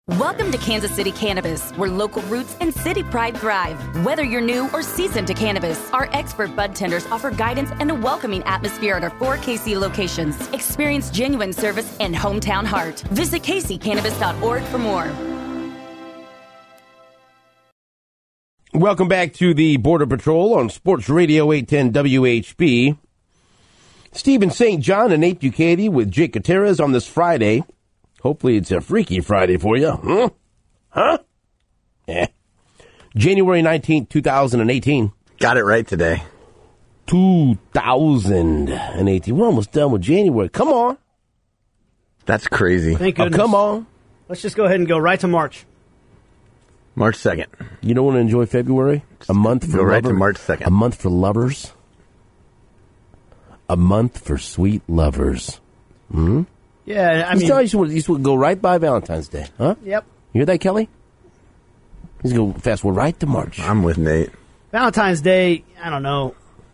Welcome to Kansas City Cannabis, where local roots and city pride thrive. Whether you're new or seasoned to cannabis, our expert bud tenders offer guidance and a welcoming atmosphere at our 4 KC locations. Experience genuine service and hometown heart. Visit kccannabis.org for more. Welcome back to the Border Patrol on Sports Radio 810 WHB. Stephen St. John and Nate Ducati with Jake Gutierrez on this Friday. Hopefully it's a freaky Friday for you. Huh? Yeah. January 19th, 2018. Got it right today. 2018. We're almost done with January. Come on. That's crazy. Thank goodness. Come on. Let's just go ahead and go right to March. March 2nd. You don't want to enjoy February? A month for Go right to lovers? March 2nd. A month for lovers? A month for sweet lovers. Hmm? Yeah, I mean... You just would go right by Valentine's Day, huh? Yep. You hear that, Kelly? He's going to fast forward right to March. I'm with Nate. Valentine's Day, I don't know.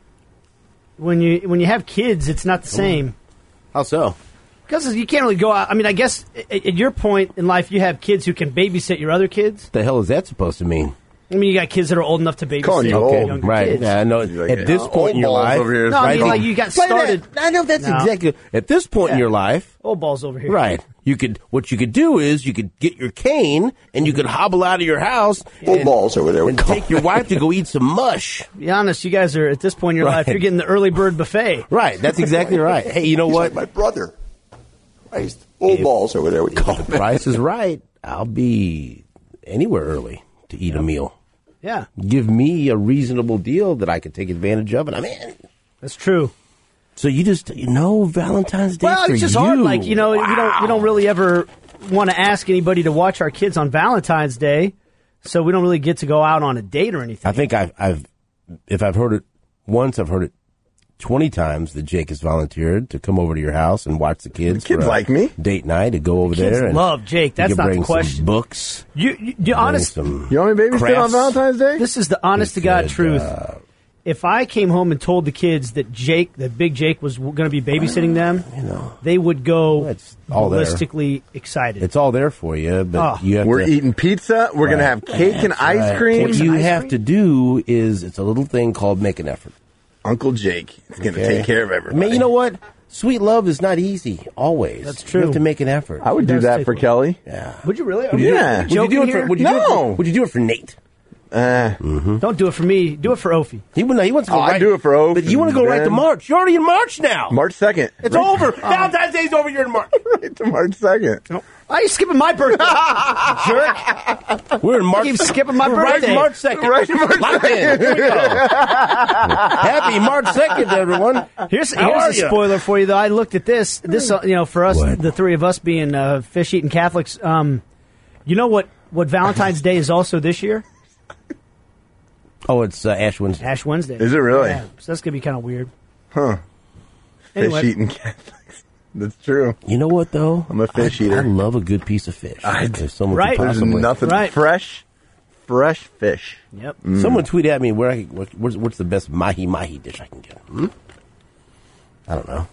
When you have kids, it's not the same. How so? Because you can't really go out. I mean, I guess at your point in life, you have kids who can babysit your other kids. What the hell is that supposed to mean? I mean, you got kids that are old enough to babysit Calling you younger old. Right. kids. Yeah, I know. Like, At this point in your old balls life. over here. No, I mean, right? like, you got Play started... that. I know that's No. exactly. At this point in your life. Old balls over here. Right. What you could do is you could get your cane and you could hobble out of your house Old balls over there. and take your wife to go eat some mush. Be honest, you guys are, at this point in your life, Right. you're getting the early bird buffet. Right. That's exactly right. Hey, you know He's what? like my brother. Christ. Old balls over there. With you. The price is right. I'll be anywhere early to eat a meal. Yeah, Give me a reasonable deal that I could take advantage of, and I'm in. that's true. So Valentine's Day Well, for it's just you. hard. Like, we Wow. don't really ever want to ask anybody to watch our kids on Valentine's Day, so we don't really get to go out on a date or anything. I think if I've heard it once, I've heard it 20 times that Jake has volunteered to come over to your house and watch the kids. The kids for a like me. Date night to go over Kids there. And love Jake. you That's can not the bring question. Some books. You honest. Some You want me to babysit on crafts. Valentine's Day? This is the honest to God He truth. said, If I came home and told the kids that Big Jake was going to be babysitting them, they would go It's all there. ballistically excited. It's all there for you, but you have We're to. eating pizza. We're going to have cake and ice Right. cream. What you have to do is it's a little thing called make an effort. Uncle Jake is going to Okay? take care of everybody. Man, you know what? Sweet love is not easy, always. That's true. You have to make an effort. I would do does that take for work. Kelly. Yeah. Would you really? you Yeah. Would you do it for? Would you do it No. for, would you do it for Nate? Don't do it for me. Do it for Ophi. He wants to go I'd right. do it for Oath But you want to go and right to Ben. March. You're already in March now. March 2nd. It's over. Valentine's Day's over. You're in March. Right to March 2nd. Why are you skipping my birthday? Jerk. We're in March. Keep skipping my We're right birthday. March 2nd. Right March Locked in. Here we go. Happy March 2nd, everyone. Here's How are a ya? spoiler for you, though. I looked at this. For us, What? the three of us being fish-eating Catholics, you know what Valentine's Day is also this year? Oh, it's Ash Wednesday. Ash Wednesday. Is it really? Yeah, so that's going to be kind of weird. Huh. Anyway. Fish eating Catholics. That's true. You know what, though? I'm a fish eater. I love a good piece of fish. If someone Right. could There's possibly. nothing Right. fresh fish. Yep. Someone tweet at me what's the best mahi dish I can get. I don't know.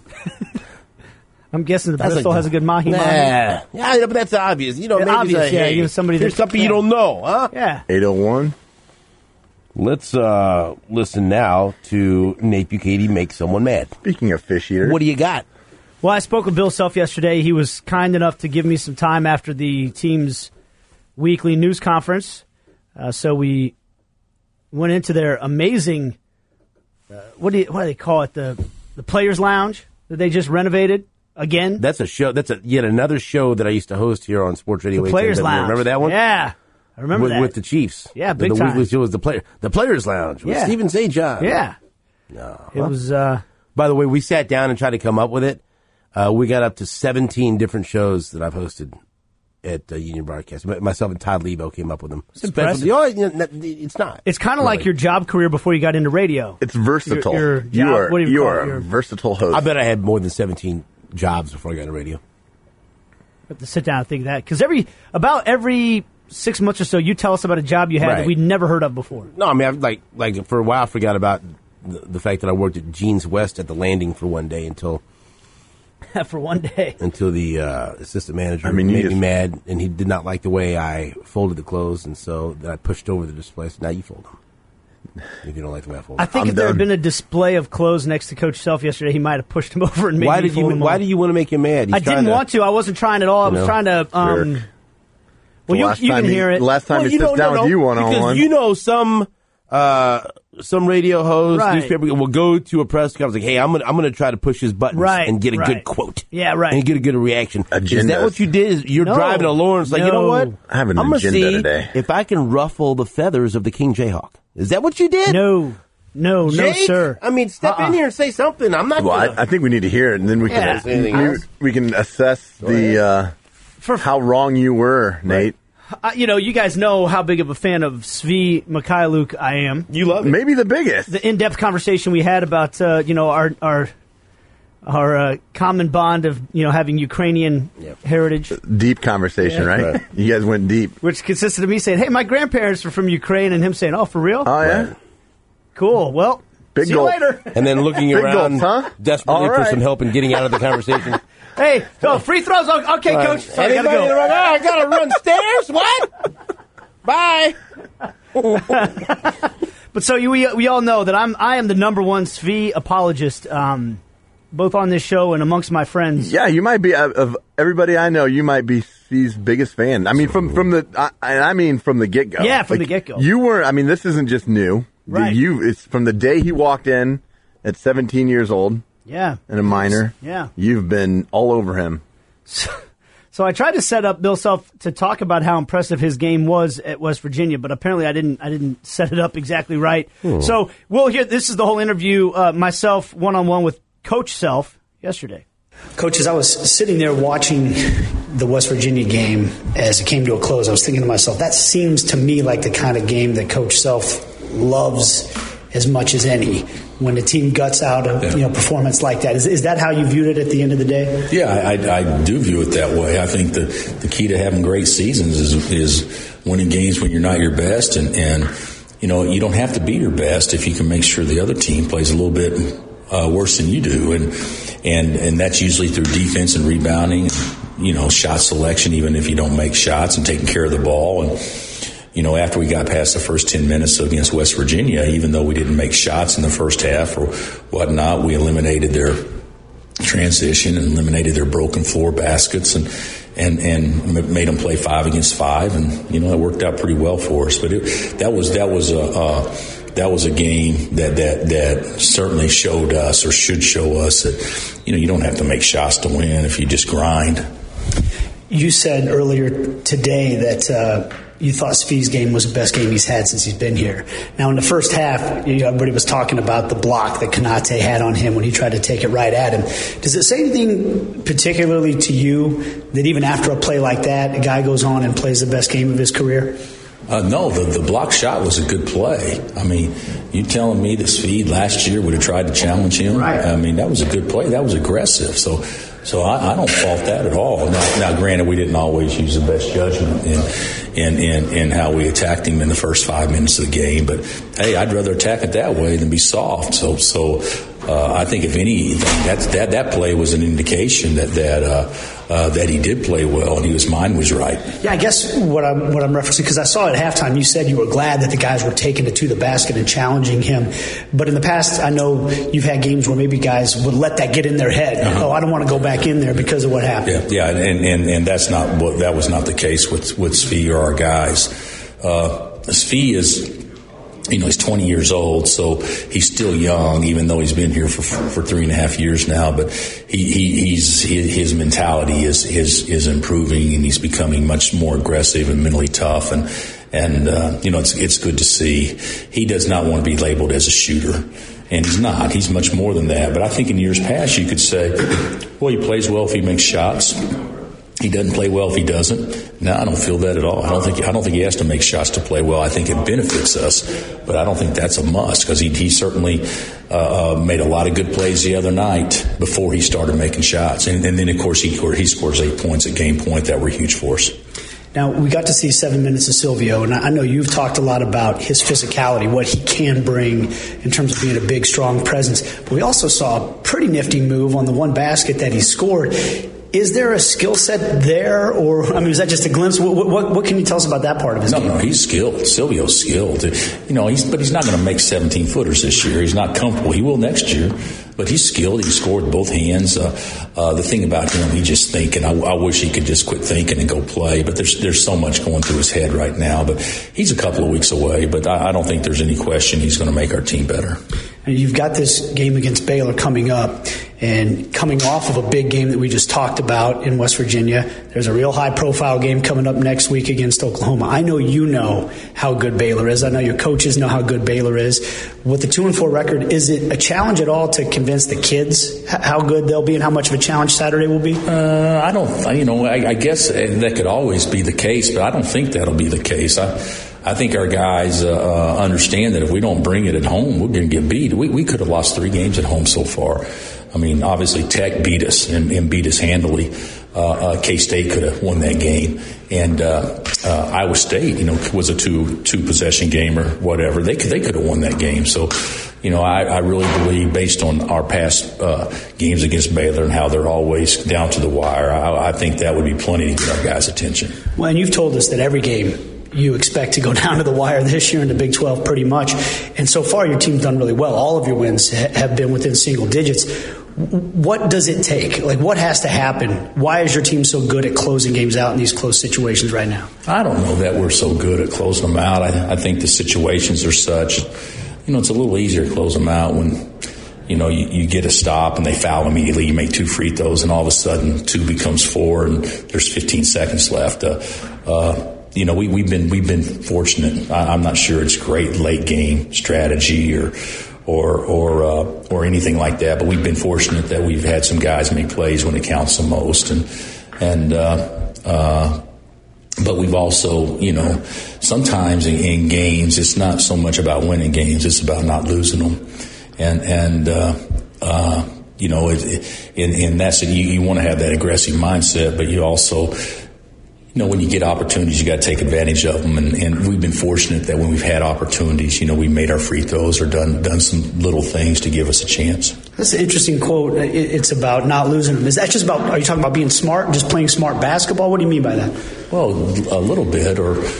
I'm guessing the That's Bristol like- has a good mahi. Yeah, but that's obvious. Maybe Obvious, say, yeah, hey, you know, somebody here's that- something yeah. you don't know, huh? Yeah. 801. Let's listen now to Nate Bucati make someone mad. Speaking of fish eaters. What do you got? Well, I spoke with Bill Self yesterday. He was kind enough to give me some time after the team's weekly news conference. So we went into their amazing, what do they call it? The Players Lounge that they just renovated again. That's a show. That's yet another show that I used to host here on Sports Radio. The Players 810. Lounge. Remember that one? Yeah. I remember that. With the Chiefs. Yeah, big the time. weekly show was the Players Lounge with Yeah. Stephen St. John. Yeah. No. It was, By the way, we sat down and tried to come up with it. We got up to 17 different shows that I've hosted at Union Broadcast. Myself and Todd Lebo came up with them. It's impressive. It's not. it's kind of like your job career before you got into radio. It's versatile. Your job, you are, what do you you call are it? a versatile host. I bet I had more than 17 jobs before I got into radio. have to sit down and think of that. Because about every 6 months or so, you tell us about a job you had that Right. we'd never heard of before. No, I mean, I've, like for a while, I forgot about the fact that I worked at Jeans West at the Landing for one day until For one day. Until the assistant manager made me mad, and he did not like the way I folded the clothes, and so then I pushed over the display. So now you fold them. If you don't like the way I fold them. I think if there had been a display of clothes next to Coach Self yesterday, he might have pushed him over and made me fold them. Why do you want to make him mad? I didn't want to. I wasn't trying at all. I was trying to... Well, you can hear it. Last time he sits down with you one-on-one. Because some radio host, newspaper will go to a press conference like, hey, I'm gonna try to push his buttons and get a good quote. Yeah, right. And get a good reaction. Agendas. Is that what you did? You're driving a Lawrence like, you know what? I have an I'm agenda see today. If I can ruffle the feathers of the King Jayhawk. Is that what you did? No, Jake? sir. I mean, step in here and say something. I'm not gonna... I think we need to hear it, and then we can assess the how wrong you were, Nate. You guys know how big of a fan of Svi Mikhailuk I am. You love it. Maybe the biggest. The in-depth conversation we had about our common bond of having Ukrainian heritage. Deep conversation, right? You guys went deep. Which consisted of me saying, "Hey, my grandparents are from Ukraine," and him saying, "Oh, for real? Oh yeah, right. Cool. Well, big see goal. you later." And then looking around, desperately for some help in getting out of the conversation. Hey, free throws. Okay, Coach. Sorry, I gotta go. I gotta run stairs. What? Bye. But so we all know that I am the number one Svi apologist, both on this show and amongst my friends. Yeah, you might be of everybody I know. You might be Svi's biggest fan. I mean, from the get go. Yeah, from the get go. You were. I mean, this isn't just new. Right. It's from the day he walked in at 17 years old. Yeah. And a minor. Yeah. You've been all over him. So I tried to set up Bill Self to talk about how impressive his game was at West Virginia, but apparently I didn't set it up exactly right. So we'll hear, this is the whole interview, myself one-on-one with Coach Self yesterday. Coach, as I was sitting there watching the West Virginia game as it came to a close, I was thinking to myself, that seems to me like the kind of game that Coach Self loves as much as any. When the team guts out a performance like that, is that how you viewed it at the end of the day? Yeah, I do view it that way. I think the key to having great seasons is winning games when you're not your best, and you don't have to be your best if you can make sure the other team plays a little bit worse than you do, and that's usually through defense and rebounding, shot selection, even if you don't make shots, and taking care of the ball. And after we got past the first 10 minutes against West Virginia, even though we didn't make shots in the first half or whatnot, we eliminated their transition and eliminated their broken floor baskets and made them play 5 against 5, and it worked out pretty well for us. But that was a game that certainly showed us, or should show us, that you don't have to make shots to win if you just grind. You said earlier today that you thought Svi's game was the best game he's had since he's been here. Now, in the first half, everybody was talking about the block that Konate had on him when he tried to take it right at him. Does it say anything particularly to you that even after a play like that, a guy goes on and plays the best game of his career? No, the block shot was a good play. I mean, you telling me that Svi last year would have tried to challenge him? Right. I mean, that was a good play. That was aggressive. So I don't fault that at all. Now, granted, we didn't always use the best judgment in how we attacked him in the first 5 minutes of the game. But hey, I'd rather attack it that way than be soft. So I think if anything, that play was an indication that he did play well and his mind was right. Yeah, I guess what I'm referencing, because I saw at halftime you said you were glad that the guys were taking it to the basket and challenging him. But in the past, I know you've had games where maybe guys would let that get in their head. Uh-huh. Oh, I don't want to go back in there because of what happened. Yeah, and that was not the case with Svi or our guys. Svi is. He's 20 years old, so he's still young, even though he's been here for 3.5 years now. But his mentality is improving, and he's becoming much more aggressive and mentally tough. And it's good to see. He does not want to be labeled as a shooter, and he's not. He's much more than that. But I think in years past you could say, well, he plays well if he makes shots. He doesn't play well if he doesn't. No, I don't feel that at all. I don't think he has to make shots to play well. I think it benefits us, but I don't think that's a must, because he certainly made a lot of good plays the other night before he started making shots. And then, of course, he scores 8 points at game point that were huge for us. Now, we got to see 7 minutes of Silvio, and I know you've talked a lot about his physicality, what he can bring in terms of being a big, strong presence. But we also saw a pretty nifty move on the one basket that he scored. Is there a skill set there, or is that just a glimpse? What can you tell us about that part of his game? No, he's skilled. Silvio's skilled. But he's not going to make 17-footers this year. He's not comfortable. He will next year, but he's skilled. He scored both hands. The thing about him, he just thinking. I wish he could just quit thinking and go play. But there's so much going through his head right now. But he's a couple of weeks away. But I don't think there's any question he's going to make our team better. And you've got this game against Baylor coming up, and coming off of a big game that we just talked about in West Virginia. There's a real high-profile game coming up next week against Oklahoma. I know you know how good Baylor is. I know your coaches know how good Baylor is. With the 2-4 record, is it a challenge at all to convince the kids how good they'll be and how much of a challenge Saturday will be? I don't. I guess that could always be the case, but I don't think that'll be the case. I think our guys understand that if we don't bring it at home, we're going to get beat. We could have lost 3 games at home so far. Obviously Tech beat us and beat us handily. K-State could have won that game, and Iowa State, was a two possession game or whatever. They could have won that game. So, I really believe, based on our past games against Baylor and how they're always down to the wire, I think that would be plenty to get our guys' attention. Well, and you've told us that every game you expect to go down to the wire this year in the Big 12 pretty much. And so far, your team's done really well. All of your wins have been within single digits. What does it take? What has to happen? Why is your team so good at closing games out in these close situations right now? I don't know that we're so good at closing them out. I think the situations are such, it's a little easier to close them out when, you get a stop and they foul immediately. You make 2 free throws and all of a sudden 2 becomes 4 and there's 15 seconds left. We've been fortunate. I'm not sure it's great late game strategy or anything like that, but we've been fortunate that we've had some guys make plays when it counts the most, but we've also, sometimes in games it's not so much about winning games; it's about not losing them, and that's it. You want to have that aggressive mindset, but you also, when you get opportunities, you got to take advantage of them. And we've been fortunate that when we've had opportunities, we made our free throws or done some little things to give us a chance. That's an interesting quote. It's about not losing them. Is that just about, are you talking about being smart, just playing smart basketball? What do you mean by that? Well, a little bit,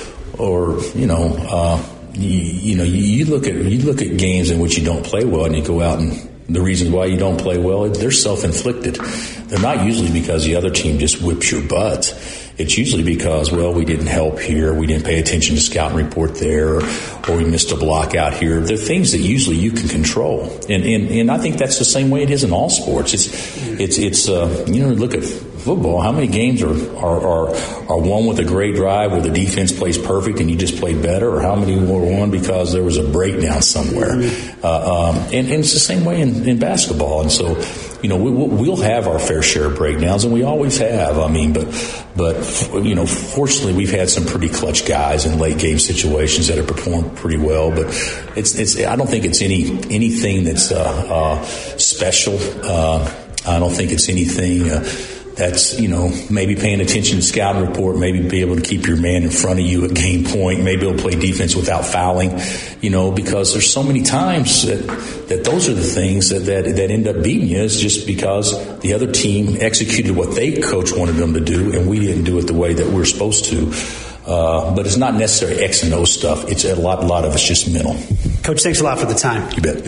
you look at games in which you don't play well and you go out and the reasons why you don't play well, they're self-inflicted. They're not usually because the other team just whips your butt. It's usually because, we didn't help here, we didn't pay attention to scout and report there, or we missed a block out here. They're things that usually you can control. And I think that's the same way it is in all sports. It's look at football. How many games are won with a great drive where the defense plays perfect and you just play better, or how many were won because there was a breakdown somewhere? And it's the same way in basketball. And so, we'll have our fair share of breakdowns, and we always have. But fortunately, we've had some pretty clutch guys in late game situations that have performed pretty well. But I don't think it's anything that's special. I don't think it's anything that's, maybe paying attention to scout and report, maybe be able to keep your man in front of you at game point, maybe able to play defense without fouling, because there's so many times that those are the things that end up beating you. It's just because the other team executed what they coach wanted them to do, and we didn't do it the way that we're supposed to. But it's not necessarily X and O stuff. It's a lot of it's just mental. Coach, thanks a lot for the time. You bet.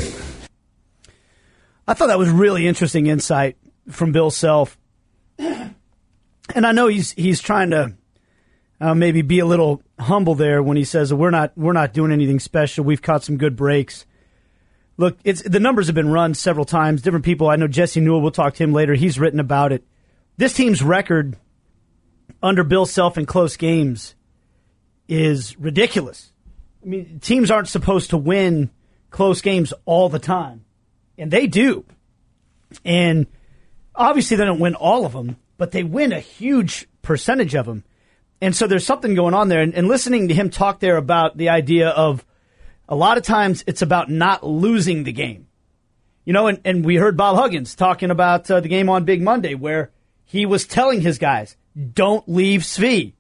I thought that was really interesting insight from Bill Self. And I know he's trying to maybe be a little humble there when he says we're not doing anything special. We've caught some good breaks. Look, the numbers have been run several times. Different people. I know Jesse Newell. We'll talk to him later. He's written about it. This team's record under Bill Self in close games is ridiculous. I mean, teams aren't supposed to win close games all the time, and they do. And obviously, they don't win all of them, but they win a huge percentage of them. And so there's something going on there. And listening to him talk there about the idea of a lot of times it's about not losing the game. And we heard Bob Huggins talking about the game on Big Monday where he was telling his guys, don't leave Svi.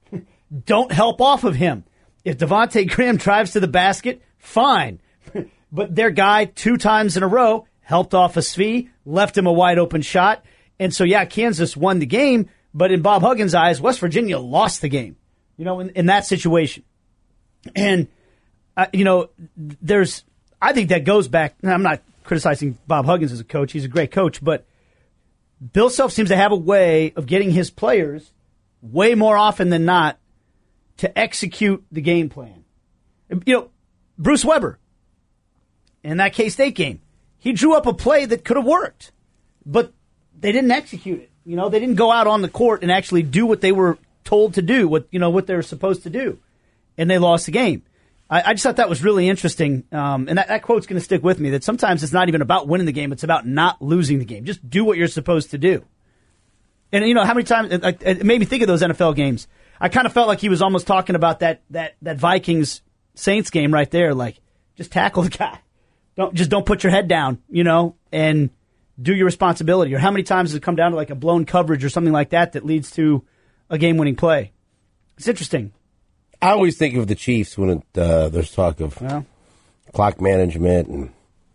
don't help off of him. If Devontae Graham drives to the basket, fine. But their guy 2 times in a row helped off a Svi, left him a wide open shot. And so, yeah, Kansas won the game, but in Bob Huggins' eyes, West Virginia lost the game, in that situation. And, I think that goes back. I'm not criticizing Bob Huggins as a coach. He's a great coach, but Bill Self seems to have a way of getting his players way more often than not to execute the game plan. Bruce Weber, in that K-State game, he drew up a play that could have worked, but they didn't execute it. They didn't go out on the court and actually do what they were told to do, what they were supposed to do, and they lost the game. I just thought that was really interesting, and that quote's going to stick with me, that sometimes it's not even about winning the game, it's about not losing the game. Just do what you're supposed to do. And, how many times, it made me think of those NFL games. I kind of felt like he was almost talking about that Vikings-Saints game right there, like, just tackle the guy. Don't put your head down, and do your responsibility. Or how many times does it come down to like a blown coverage or something like that leads to a game-winning play? It's interesting. I always think of the Chiefs when there's talk of clock management and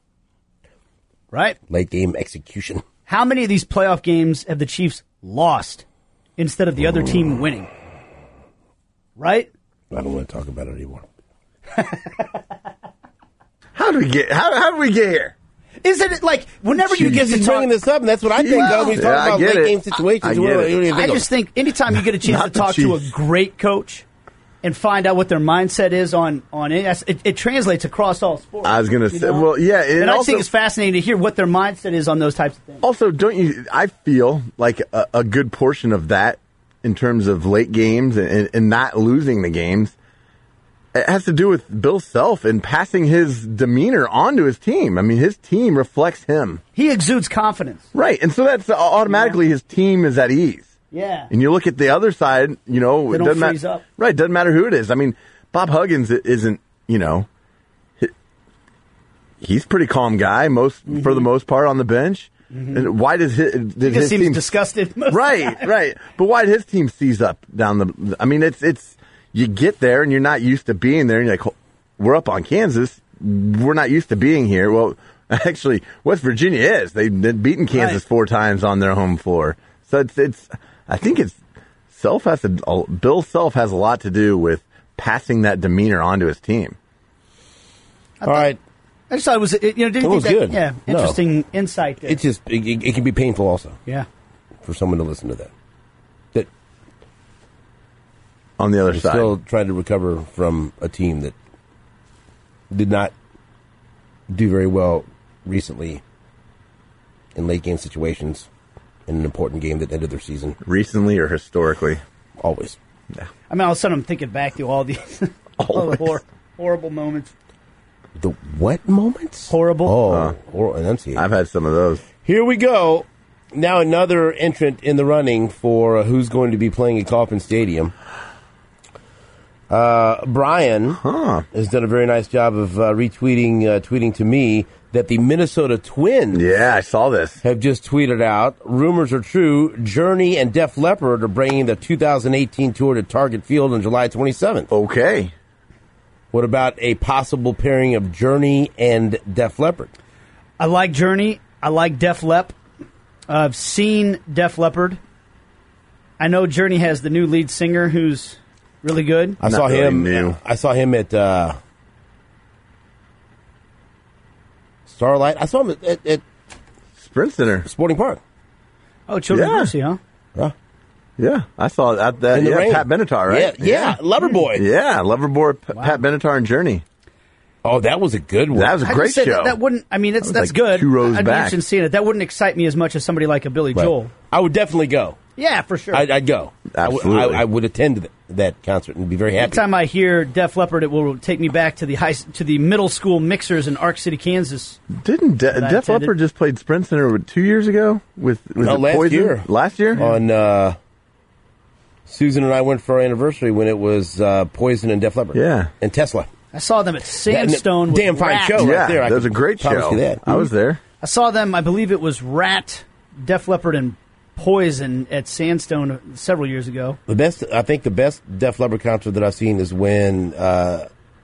late game execution. How many of these playoff games have the Chiefs lost instead of the other team winning? Right? I don't want to talk about it anymore. How did we get here? Isn't it like whenever you get to bringing this up, and that's what I think of when he's talking about late game situations. I just think anytime you get a chance to talk to a great coach and find out what their mindset is on it translates across all sports. I was going to say, well, yeah. And I think it's fascinating to hear what their mindset is on those types of things. Also, I feel like a good portion of that in terms of late games and not losing the games, it has to do with Bill Self and passing his demeanor onto his team. I mean, his team reflects him. He exudes confidence. Right, and so that's automatically his team is at ease. Yeah. And you look at the other side, they don't freeze up. Right, doesn't matter who it is. I mean, Bob Huggins isn't, he's a pretty calm guy for the most part on the bench. Mm-hmm. And why does his seems team disgusted? Right. But why did his team seize up down the? I mean, it's you get there and you're not used to being there, and you're like, we're up on Kansas. We're not used to being here. Well, actually, West Virginia is. They've beaten Kansas 4 times on their home floor. So it's. I think Bill Self has a lot to do with passing that demeanor onto his team. All right. I just thought it was, didn't you think that? Good. Yeah, interesting insight there. It's just, it can be painful also. Yeah. For someone to listen to that. That on the other side. Still trying to recover from a team that did not do very well recently in late game situations in an important game that ended their season. Recently or historically? Always. Yeah. I mean, all of a sudden I'm thinking back to all these all the horrible moments. The what moments? Horrible. Oh, enunciate. I've had some of those. Here we go. Now another entrant in the running for who's going to be playing at Kauffman Stadium. Brian has done a very nice job of tweeting to me that the Minnesota Twins I saw this. Have just tweeted out, rumors are true, Journey and Def Leppard are bringing the 2018 tour to Target Field on July 27th. Okay. What about a possible pairing of Journey and Def Leppard? I like Journey. I like Def Lepp. I've seen Def Leppard. I know Journey has the new lead singer who's really good. I saw him at Starlight. I saw him at Sprint Center, Sporting Park. Oh, Children's Mercy, huh? Yeah, I saw that. Pat Benatar, right? Yeah, Loverboy. Yeah, Loverboy, Pat Benatar, and Journey. Oh, that was a good one. That was a great show. That wouldn't. I mean, that's like good. 2 rows I'd be back. interested in seeing it. That wouldn't excite me as much as somebody like a Billy Joel. I would definitely go. Yeah, for sure. I'd go. Absolutely. I would attend that concert and be very happy. Anytime I hear Def Leppard, it will take me back to the middle school mixers in Ark City, Kansas. Didn't Def Leppard just played Sprint Center 2 years ago with last Poison? year. Last year on Susan and I went for our anniversary when it was Poison and Def Leppard. Yeah, and Tesla. I saw them at Sandstone. Damn fine Rat. show right there. That was a great show. That. I was there. I saw them. I believe it was Rat, Def Leppard, and Poison at Sandstone several years ago. I think the best Def Leppard concert that I've seen is when they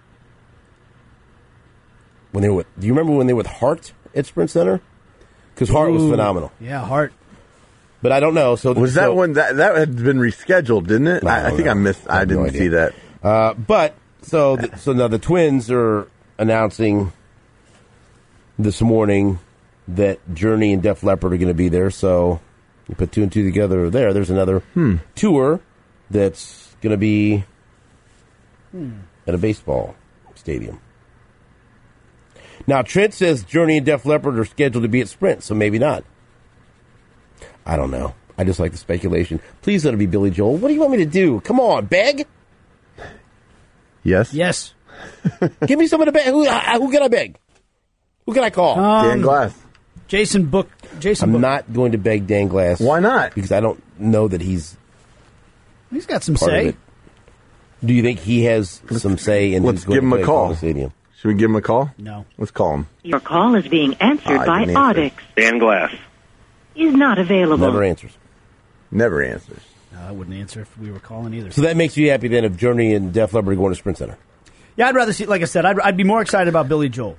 were with. Do you remember when they were with Heart at Sprint Center? Because Heart was phenomenal. Yeah, Heart. But I don't know. So was that one that had been rescheduled, didn't it? I think I missed. I didn't see that. But so now the Twins are announcing this morning that Journey and Def Leppard are going to be there. So you put two and two together there. There's another tour that's going to be at a baseball stadium. Now, Trent says Journey and Def Leppard are scheduled to be at Sprint, so maybe not. I don't know. I just like the speculation. Please let it be Billy Joel. What do you want me to do? Come on, beg? Yes. Yes. Give me some of the beg. Who can I beg? Who can I call? Dan Glass. Jason Book. I'm not going to beg Dan Glass. Why not? Because I don't know that he's got some part say. of it. Do you think he has some say in Let's who's going give him to a play call. at the stadium? Should we give him a call? No. Let's call him. Your call is being answered by didn't answer. Audix. Dan Glass. Is not available. Never answers. Never answers. I wouldn't answer if we were calling either. So that makes you happy then if Journey and Def Leppard are going to Sprint Center? Yeah, I'd rather see, like I said, I'd be more excited about Billy Joel.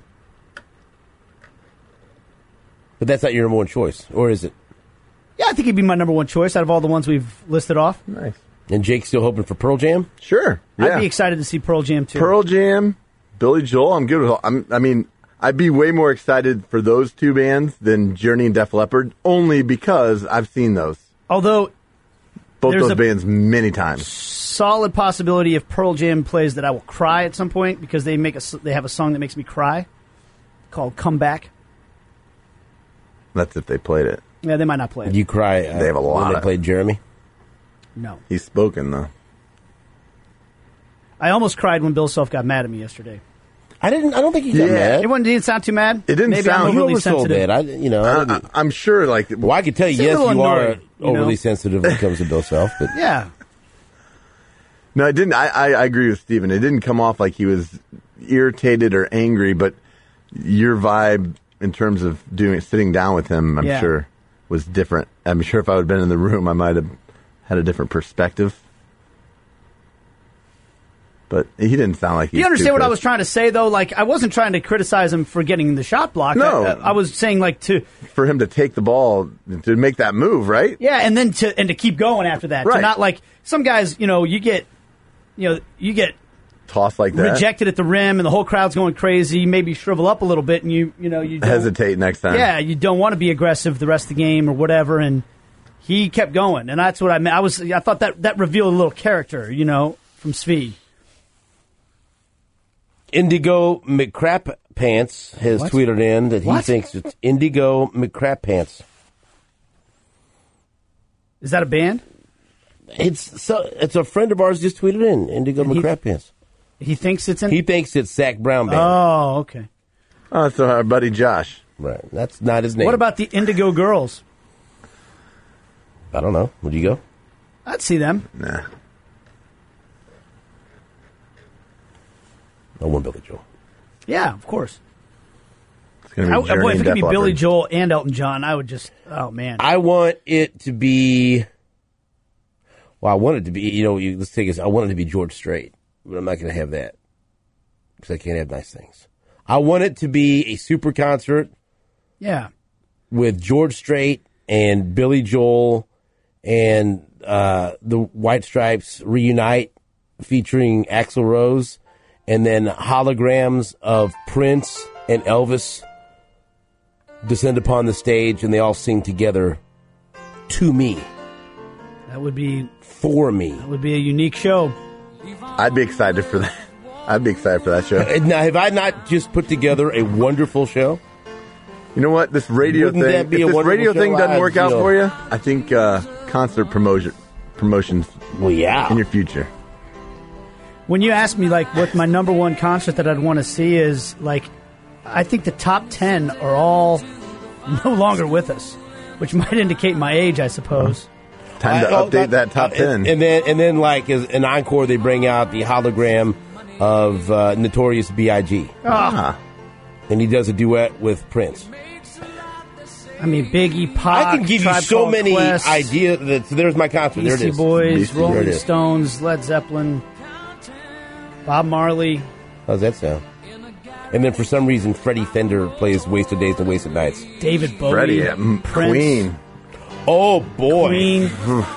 But that's not your number one choice, or is it? Yeah, I think he'd be my number one choice out of all the ones we've listed off. Nice. And Jake's still hoping for Pearl Jam? Sure. Yeah. I'd be excited to see Pearl Jam, too. Pearl Jam, Billy Joel. I'm good with. I'd be way more excited for those two bands than Journey and Def Leppard, only because I've seen those. Although Both there's those a bands many times. solid possibility if Pearl Jam plays that I will cry at some point because they have a song that makes me cry called "Come Back." That's if they played it. Yeah, they might not play it. Did you cry They have a lot when they of- played Jeremy? No. He's spoken, though. I almost cried when Bill Self got mad at me yesterday. I don't think he got mad. It didn't sound too mad. It didn't Maybe sound- I'm You overly oversold sensitive. that. I'm sure, like... Well, I can tell you, Seemed a yes, little you are annoyed, you know? overly sensitive when it comes to Bill Self. But Yeah. No, it didn't. I agree with Steven. It didn't come off like he was irritated or angry, but your vibe in terms of sitting down with him, I'm Yeah. sure, was different. I'm sure if I would have been in the room, I might have had a different perspective. But he didn't sound like he You was understand too what I pissed. was trying to say, though? Like, I wasn't trying to criticize him for getting the shot block. No. I was saying, like, For him to take the ball, to make that move, right? yeah, and then to keep going after that. To Right. not, like, some guys, you get Toss like that. rejected at the rim and the whole crowd's going crazy. Maybe shrivel up a little bit and you don't, Hesitate next time. Yeah, you don't want to be aggressive the rest of the game or whatever. And he kept going, and that's what I meant. I thought that revealed a little character, from Svi. Indigo McCrap Pants has What? tweeted in that he What? thinks it's Indigo McCrap Pants. Is that a band? It's a friend of ours just tweeted in Indigo And he- McCrap Pants. He thinks it's in. He thinks it's Zach Brown Band. Oh, okay. Oh, so our buddy Josh. Right, that's not his name. What about the Indigo Girls? I don't know. Would you go? I'd see them. Nah. I want Billy Joel. Yeah, of course. It's going to be Journey Boy, if and it could be Def Billy Leppard. Joel and Elton John, I would just. Oh man. I want it to be. Well, I want it to be. Let's take this. I want it to be George Strait, but I'm not going to have that because I can't have nice things. I want it to be a super concert Yeah. with George Strait and Billy Joel and the White Stripes reunite featuring Axl Rose, and then holograms of Prince and Elvis descend upon the stage, and they all sing together to me, That would be for me. a unique show. I'd be excited for that. I'd be excited for that show. Now, have I not just put together a wonderful show? You know what? This radio Wouldn't thing. that be If a this wonderful radio show? thing doesn't work out You know. for you, I think concert promotions Well, yeah. in your future. When you ask me, like, what my number one concert that I'd want to see is, like, I think the top 10 are all no longer with us, which might indicate my age, I suppose. Time to update that top 10. And then, like, as an encore, they bring out the hologram of Notorious B.I.G. Ah. And he does a duet with Prince. I mean, Biggie, Pac, I can give you Tribe so Called many Quest, ideas. There's my concert. There it Beastie is. Boys, Beastie, there it Rolling is. Stones, Led Zeppelin, Bob Marley. How's that sound? And then for some reason, Freddie Fender plays Wasted Days and Wasted Nights. David Bowie, Freddie, Prince, Queen. Oh, boy. Queen.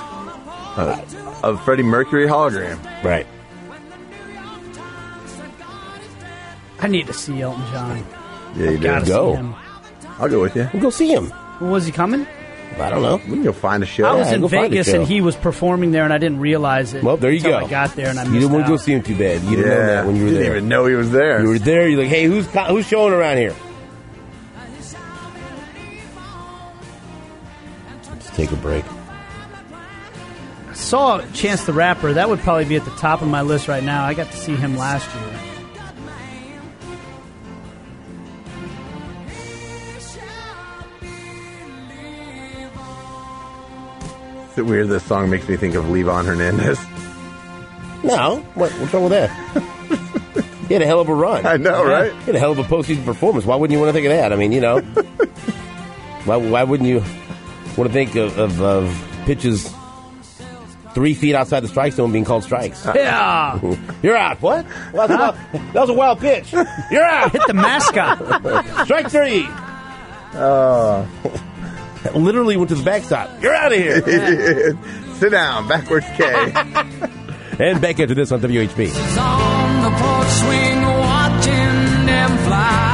Of Freddie Mercury hologram. Right. I need to see Elton John. Yeah, you Gotta do. Go. see him. I'll go with you. We'll go see him. Was he coming? I don't know. We can go find a show. I was in go find a Vegas show. and he was performing there, and I didn't realize it. Well, there you until go. I got there and I You missed didn't want to go out. see him too bad. You didn't know that when you were didn't there. even know he was there. You were there. You're like, hey, who's showing around here? Let's take a break. I saw Chance the Rapper. That would probably be at the top of my list right now. I got to see him last year. Is it weird this song makes me think of Levon Hernandez? No. What's wrong with that? He had a hell of a run. I know, right? He had a hell of a postseason performance. Why wouldn't you want to think of that? I mean, you know. why wouldn't you want to think of pitches 3 feet outside the strike zone being called strikes? Yeah! You're out. What? Well, that was a wild pitch. You're out. Hit the mascot. Strike 3. Literally went to the backstop. You're out of here. Sit down. Backwards K. And back into this on WHB. On the porch swing, watching them fly.